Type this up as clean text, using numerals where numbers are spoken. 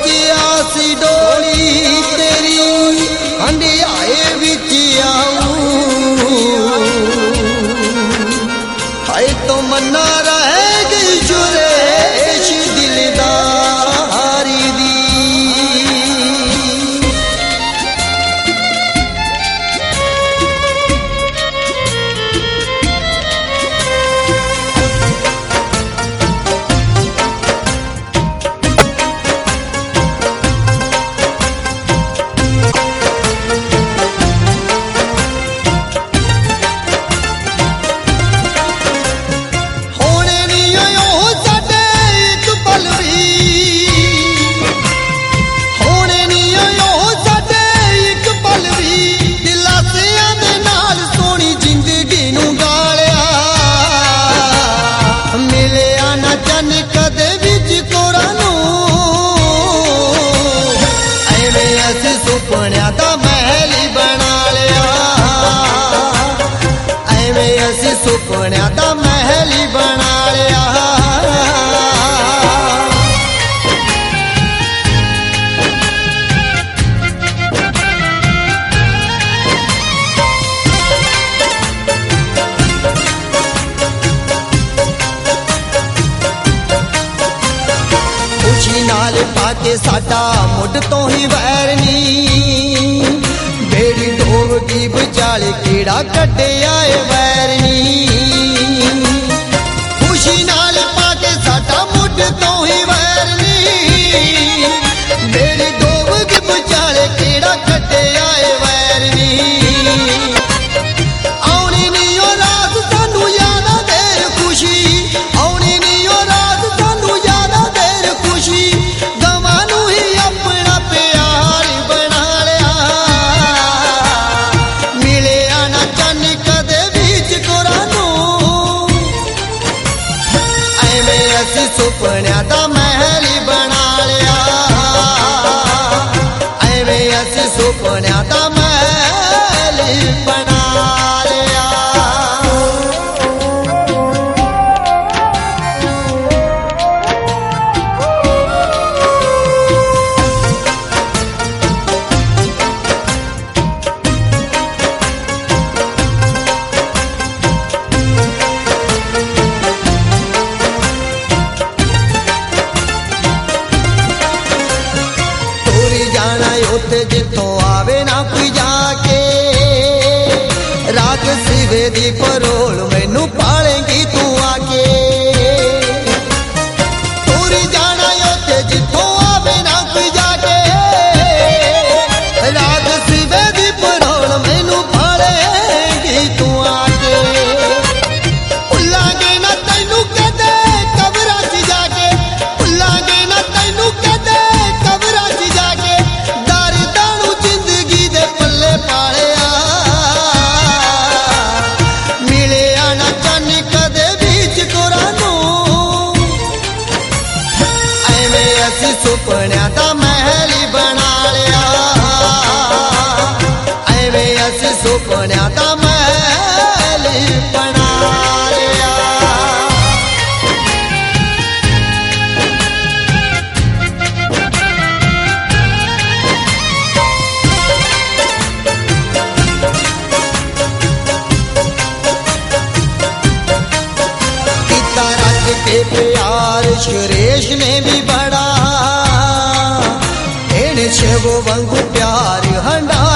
गया सी डोली तेरी हंडियाए विच आऊं हाय तो मन्ना रह गई जुरेश दिलदारी दी। सुपनिया दा महल बना लिया एवें असी सुपनिया दा महल बना लिया। खुशी नाल पाके साडा मुड तो ही वैर नी बेड़ी डोबगी विचाले कीड़ा कटे आए वैर नी। खुशी नाल पाके साडा मुड तो ही वैर नी बेड़ी डोबगी विचाले कीड़ा कटे आए वैर नी। आउनी नी ओ रात सानू यादा देर खुशी आउनी नी ओ रात सानू यादा देर खुशी गवानू ही अपना प्यार बना लिया मिले आना चन कदे बीच कोरानू एवें असी सुपनिया दा महल बना लिया एवें असी सुपनिया दा महल बना लिया। उत्ते जिथों आवे ना कोई जाके राग सिवे दी परोल मैनू पालेंगी तू आके तोरी जाना उत्ते जिथों आवे ना कोई जाके राग सिवे दी परोल मैनू पालेंगी तू आके। भुलांगे ना तैनू कदे कबरां च जाके भुलांगे ना तैनू कदे कबरां च जाके सुपनिया दा महल बना लिया एवें असी सुपनिया दा महल बना लिया। किता रख के प्यार सुरेश ने भी बड़ा शिव वांगू प्यार हंडा